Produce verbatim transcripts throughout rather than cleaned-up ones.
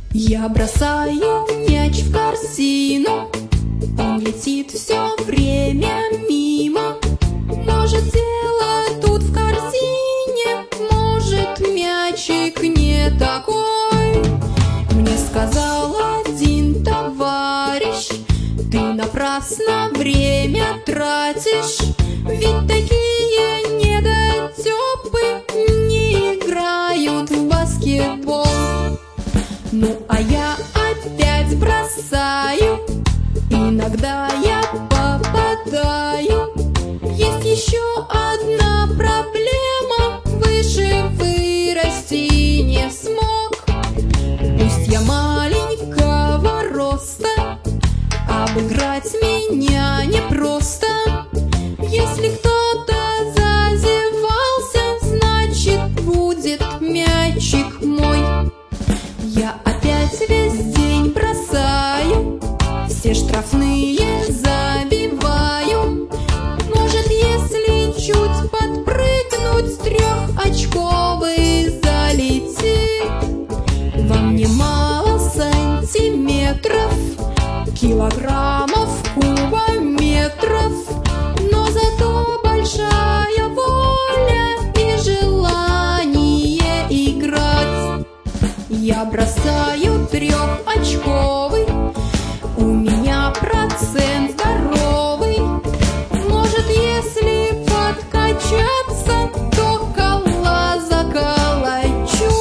Я бросаю мяч в корзину, он летит все время мимо. Может, дело тут в корзине, может, мячик не такой. Мне сказал один товарищ: ты напрасно время тратишь, ведь такие недотёпы не играют в баскетбол. Ну а я опять бросаю, иногда я попадаю. Есть еще одна проблема: выше вырасти не смог. Пусть я маленького роста, обыграть меня непросто. Если кто-то зазевался, значит, будет мячик мой. Я опять весь день бросаю, все штрафные забиваю. Может, если чуть подпрыгнуть, с трехочковый залетит. Во мне мало сантиметров, килограммов, кубометров, но зато большая воля и желание играть. Я бросаю трехочковый, у меня процент здоровый. Может, если подкачаться, то кола заколочу.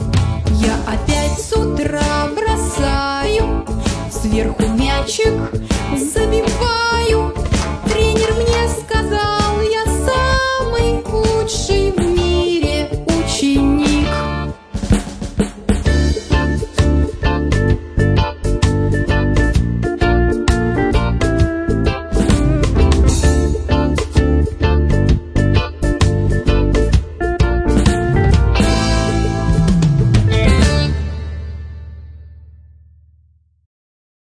Я опять с утра бросаю, сверху мячик